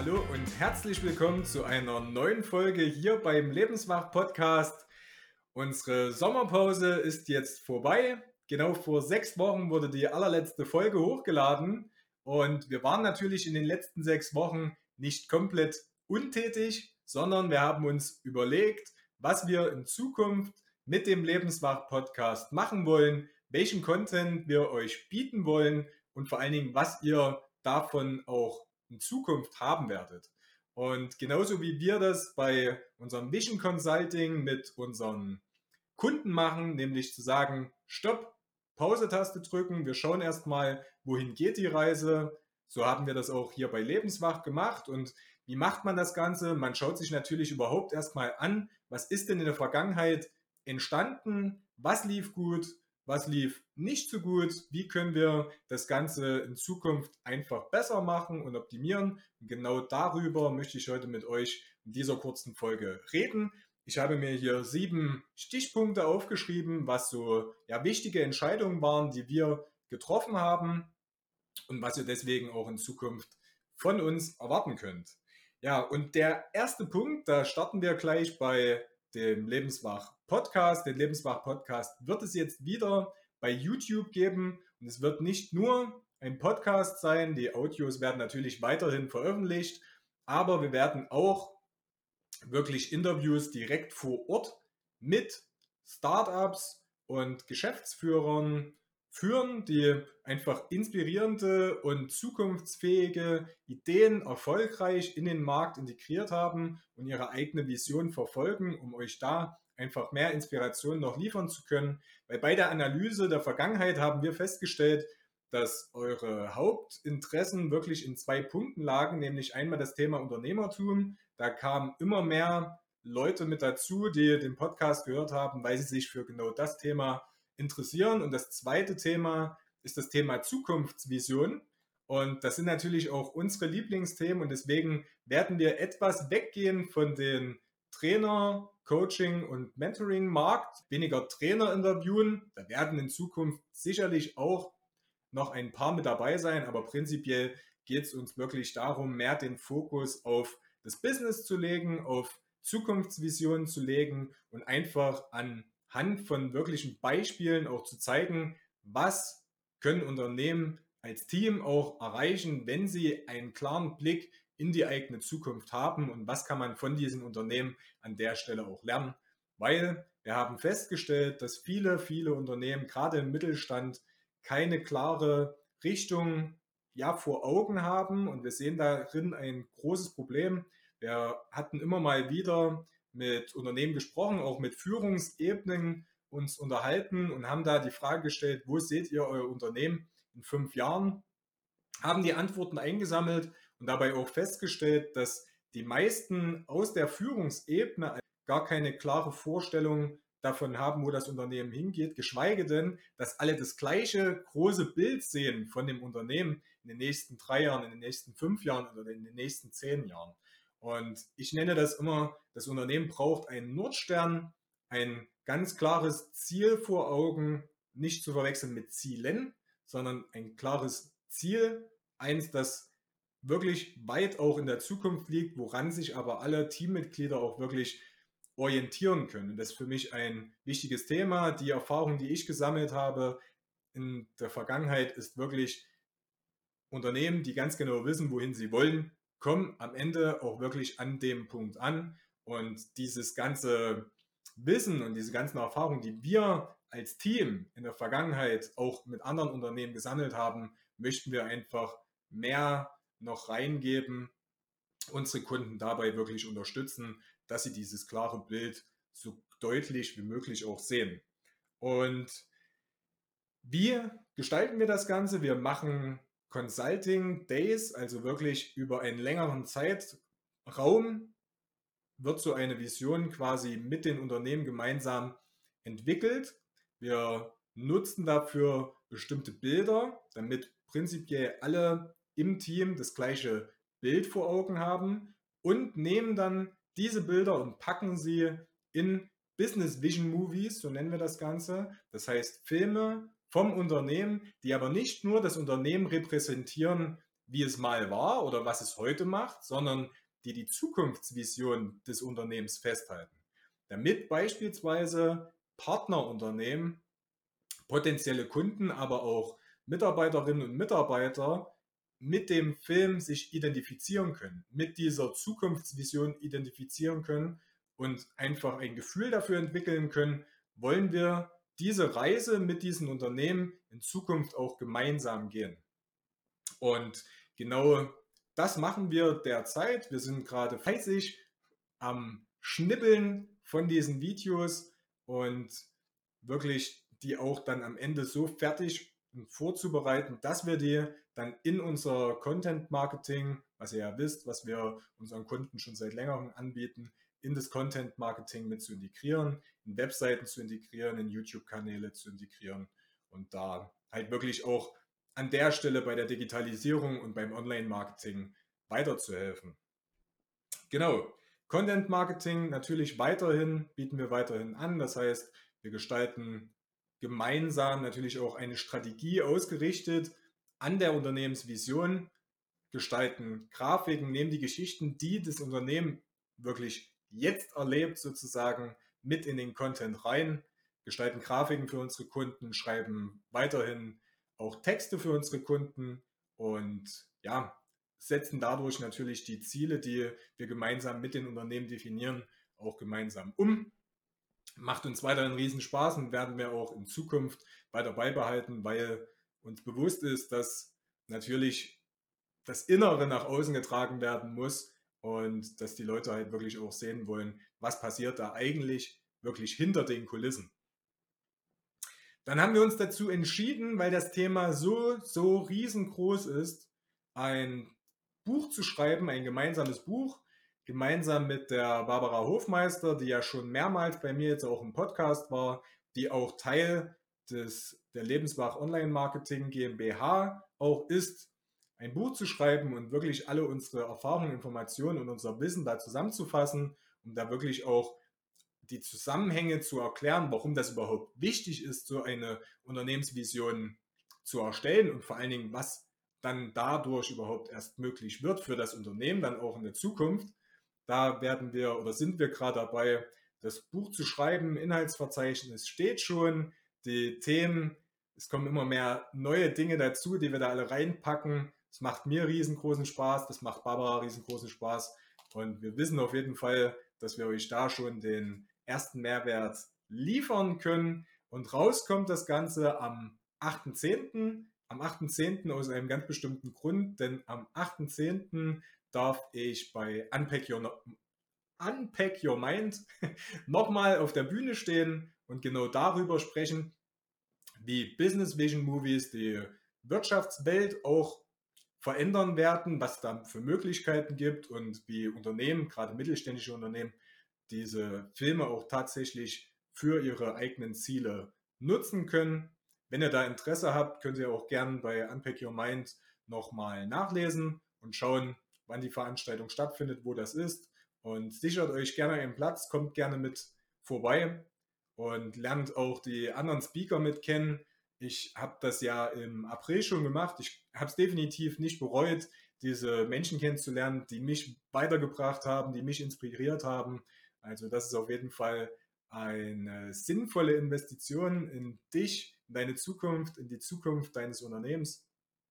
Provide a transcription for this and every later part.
Hallo und herzlich willkommen zu einer neuen Folge hier beim Lebenswach-Podcast. Unsere Sommerpause ist jetzt vorbei. Genau vor 6 Wochen wurde die allerletzte Folge hochgeladen und wir waren natürlich in den letzten 6 Wochen nicht komplett untätig, sondern wir haben uns überlegt, was wir in Zukunft mit dem Lebenswach-Podcast machen wollen, welchen Content wir euch bieten wollen und vor allen Dingen, was ihr davon auch in Zukunft haben werdet. Und genauso wie wir das bei unserem Vision Consulting mit unseren Kunden machen, nämlich zu sagen, Stopp, Pause-Taste drücken, wir schauen erstmal, wohin geht die Reise. So haben wir das auch hier bei Lebenswach gemacht. Und wie macht man das Ganze? Man schaut sich natürlich überhaupt erstmal an, was ist denn in der Vergangenheit entstanden, was lief gut, was lief nicht so gut, wie können wir das Ganze in Zukunft einfach besser machen und optimieren. Und genau darüber möchte ich heute mit euch in dieser kurzen Folge reden. Ich habe mir hier 7 Stichpunkte aufgeschrieben, was so wichtige Entscheidungen waren, die wir getroffen haben und was ihr deswegen auch in Zukunft von uns erwarten könnt. Ja, und der erste Punkt, da starten wir gleich bei dem Lebenswach Podcast. Den Lebenswach Podcast wird es jetzt wieder bei YouTube geben und es wird nicht nur ein Podcast sein, die Audios werden natürlich weiterhin veröffentlicht, aber wir werden auch wirklich Interviews direkt vor Ort mit Startups und Geschäftsführern führen, die einfach inspirierende und zukunftsfähige Ideen erfolgreich in den Markt integriert haben und ihre eigene Vision verfolgen, um euch da einfach mehr Inspiration noch liefern zu können. Weil bei der Analyse der Vergangenheit haben wir festgestellt, dass eure Hauptinteressen wirklich in 2 Punkten lagen, nämlich einmal das Thema Unternehmertum. Da kamen immer mehr Leute mit dazu, die den Podcast gehört haben, weil sie sich für genau das Thema interessieren. Und das zweite Thema ist das Thema Zukunftsvision. Und das sind natürlich auch unsere Lieblingsthemen und deswegen werden wir etwas weggehen von den Trainer, Coaching und Mentoring-Markt, weniger Trainer interviewen. Da werden in Zukunft sicherlich auch noch ein paar mit dabei sein, aber prinzipiell geht es uns wirklich darum, mehr den Fokus auf das Business zu legen, auf Zukunftsvisionen zu legen und einfach anhand von wirklichen Beispielen auch zu zeigen, was können Unternehmen als Team auch erreichen, wenn sie einen klaren Blick in die eigene Zukunft haben und was kann man von diesen Unternehmen an der Stelle auch lernen. Weil wir haben festgestellt, dass viele Unternehmen, gerade im Mittelstand, keine klare Richtung vor Augen haben und wir sehen darin ein großes Problem. Wir hatten immer mal wieder mit Unternehmen gesprochen, auch mit Führungsebenen uns unterhalten und haben da die Frage gestellt, wo seht ihr euer Unternehmen in 5 Jahren? Haben die Antworten eingesammelt und dabei auch festgestellt, dass die meisten aus der Führungsebene gar keine klare Vorstellung davon haben, wo das Unternehmen hingeht, geschweige denn, dass alle das gleiche große Bild sehen von dem Unternehmen in den nächsten 3 Jahren, in den nächsten 5 Jahren oder in den nächsten 10 Jahren. Und ich nenne das immer, das Unternehmen braucht einen Nordstern, ein ganz klares Ziel vor Augen, nicht zu verwechseln mit Zielen, sondern ein klares Ziel, eins, das wirklich weit auch in der Zukunft liegt, woran sich aber alle Teammitglieder auch wirklich orientieren können. Und das ist für mich ein wichtiges Thema. Die Erfahrung, die ich gesammelt habe in der Vergangenheit, ist wirklich Unternehmen, die ganz genau wissen, wohin sie wollen, kommen am Ende auch wirklich an dem Punkt an. Und dieses ganze Wissen und diese ganzen Erfahrungen, die wir als Team in der Vergangenheit auch mit anderen Unternehmen gesammelt haben, möchten wir einfach mehr noch reingeben, unsere Kunden dabei wirklich unterstützen, dass sie dieses klare Bild so deutlich wie möglich auch sehen. Und wie gestalten wir das Ganze? Wir machen Consulting Days, also wirklich über einen längeren Zeitraum wird so eine Vision quasi mit den Unternehmen gemeinsam entwickelt. Wir nutzen dafür bestimmte Bilder, damit prinzipiell alle im Team das gleiche Bild vor Augen haben und nehmen dann diese Bilder und packen sie in Business Vision Movies, so nennen wir das Ganze. Das heißt Filme vom Unternehmen, die aber nicht nur das Unternehmen repräsentieren, wie es mal war oder was es heute macht, sondern die die Zukunftsvision des Unternehmens festhalten. Damit beispielsweise Partnerunternehmen, potenzielle Kunden, aber auch Mitarbeiterinnen und Mitarbeiter mit dem Film sich identifizieren können, mit dieser Zukunftsvision identifizieren können und einfach ein Gefühl dafür entwickeln können, wollen wir diese Reise mit diesen Unternehmen in Zukunft auch gemeinsam gehen. Und genau das machen wir derzeit. Wir sind gerade fleißig am Schnippeln von diesen Videos und wirklich die auch dann am Ende so fertig und vorzubereiten, dass wir die dann in unser Content Marketing, was ihr ja wisst, was wir unseren Kunden schon seit längerem anbieten, in das Content Marketing mit zu integrieren, in Webseiten zu integrieren, in YouTube-Kanäle zu integrieren und da halt wirklich auch an der Stelle bei der Digitalisierung und beim Online-Marketing weiterzuhelfen. Genau. Content Marketing natürlich weiterhin, bieten wir weiterhin an. Das heißt, wir gestalten gemeinsam natürlich auch eine Strategie ausgerichtet an der Unternehmensvision, gestalten Grafiken, nehmen die Geschichten, die das Unternehmen wirklich jetzt erlebt, sozusagen mit in den Content rein, gestalten Grafiken für unsere Kunden, schreiben weiterhin auch Texte für unsere Kunden und ja, setzen dadurch natürlich die Ziele, die wir gemeinsam mit den Unternehmen definieren, auch gemeinsam um. Macht uns weiterhin riesen Spaß und werden wir auch in Zukunft weiter beibehalten, weil uns bewusst ist, dass natürlich das Innere nach außen getragen werden muss und dass die Leute halt wirklich auch sehen wollen, was passiert da eigentlich wirklich hinter den Kulissen. Dann haben wir uns dazu entschieden, weil das Thema so riesengroß ist, ein Buch zu schreiben, ein gemeinsames Buch, gemeinsam mit der Barbara Hofmeister, die ja schon mehrmals bei mir jetzt auch im Podcast war, die auch Teil der Lebenswach Online Marketing GmbH auch ist, ein Buch zu schreiben und wirklich alle unsere Erfahrungen, Informationen und unser Wissen da zusammenzufassen, um da wirklich auch die Zusammenhänge zu erklären, warum das überhaupt wichtig ist, so eine Unternehmensvision zu erstellen und vor allen Dingen, was dann dadurch überhaupt erst möglich wird für das Unternehmen, dann auch in der Zukunft. Da werden wir oder sind wir gerade dabei, das Buch zu schreiben. Inhaltsverzeichnis steht schon, die Themen, es kommen immer mehr neue Dinge dazu, die wir da alle reinpacken. Es macht mir riesengroßen Spaß, das macht Barbara riesengroßen Spaß und wir wissen auf jeden Fall, dass wir euch da schon den ersten Mehrwert liefern können. Und rauskommt das Ganze am 8.10. Am 8.10. aus einem ganz bestimmten Grund, denn am 8.10. darf ich bei Unpack Your Mind nochmal auf der Bühne stehen und genau darüber sprechen, wie Business Vision Movies die Wirtschaftswelt auch verändern werden, was es da für Möglichkeiten gibt und wie Unternehmen, gerade mittelständische Unternehmen, diese Filme auch tatsächlich für ihre eigenen Ziele nutzen können. Wenn ihr da Interesse habt, könnt ihr auch gerne bei Unpack Your Mind nochmal nachlesen und schauen, wann die Veranstaltung stattfindet, wo das ist. Und sichert euch gerne einen Platz, kommt gerne mit vorbei und lernt auch die anderen Speaker mit kennen. Ich habe das ja im April schon gemacht. Ich habe es definitiv nicht bereut, diese Menschen kennenzulernen, die mich weitergebracht haben, die mich inspiriert haben. Also das ist auf jeden Fall eine sinnvolle Investition in dich, in deine Zukunft, in die Zukunft deines Unternehmens.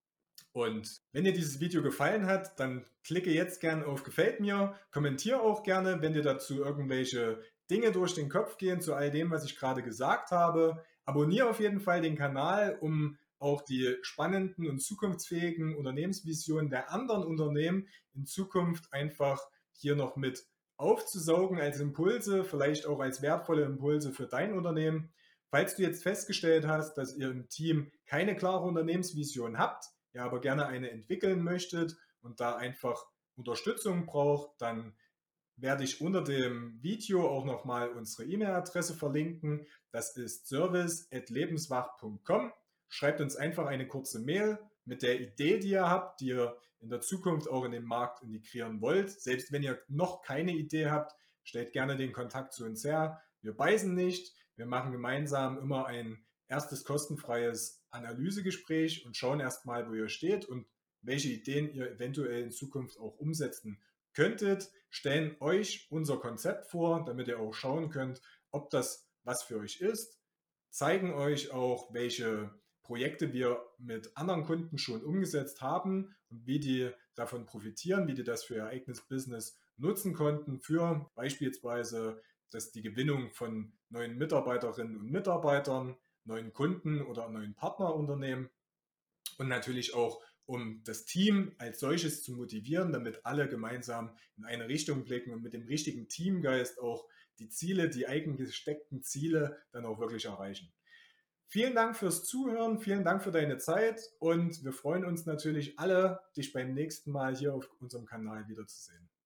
Und wenn dir dieses Video gefallen hat, dann klicke jetzt gerne auf Gefällt mir, kommentiere auch gerne, wenn dir dazu irgendwelche Dinge durch den Kopf gehen zu all dem, was ich gerade gesagt habe. Abonniere auf jeden Fall den Kanal, um auch die spannenden und zukunftsfähigen Unternehmensvisionen der anderen Unternehmen in Zukunft einfach hier noch mit aufzusaugen als Impulse, vielleicht auch als wertvolle Impulse für dein Unternehmen. Falls du jetzt festgestellt hast, dass ihr im Team keine klare Unternehmensvision habt, ja, aber gerne eine entwickeln möchtet und da einfach Unterstützung braucht, dann werde ich unter dem Video auch nochmal unsere E-Mail-Adresse verlinken. Das ist service@lebenswach.com. Schreibt uns einfach eine kurze Mail mit der Idee, die ihr habt, die ihr in der Zukunft auch in den Markt integrieren wollt. Selbst wenn ihr noch keine Idee habt, stellt gerne den Kontakt zu uns her. Wir beißen nicht. Wir machen gemeinsam immer ein erstes kostenfreies Analysegespräch und schauen erstmal, wo ihr steht und welche Ideen ihr eventuell in Zukunft auch umsetzen könntet, stellen euch unser Konzept vor, damit ihr auch schauen könnt, ob das was für euch ist, zeigen euch auch, welche Projekte wir mit anderen Kunden schon umgesetzt haben und wie die davon profitieren, wie die das für ihr eigenes Business nutzen konnten, für beispielsweise die Gewinnung von neuen Mitarbeiterinnen und Mitarbeitern, neuen Kunden oder neuen Partnerunternehmen und natürlich auch, um das Team als solches zu motivieren, damit alle gemeinsam in eine Richtung blicken und mit dem richtigen Teamgeist auch die Ziele, die eigengesteckten Ziele dann auch wirklich erreichen. Vielen Dank fürs Zuhören, vielen Dank für deine Zeit und wir freuen uns natürlich alle, dich beim nächsten Mal hier auf unserem Kanal wiederzusehen.